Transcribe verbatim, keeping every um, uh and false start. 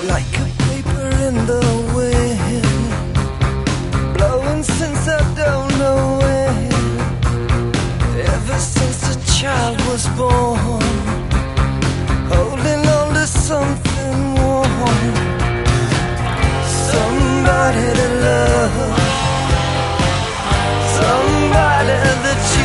like a paper in the wind, blowing since I don't know when. Ever since the child was born, holding on to something warm, somebody to love, somebody that you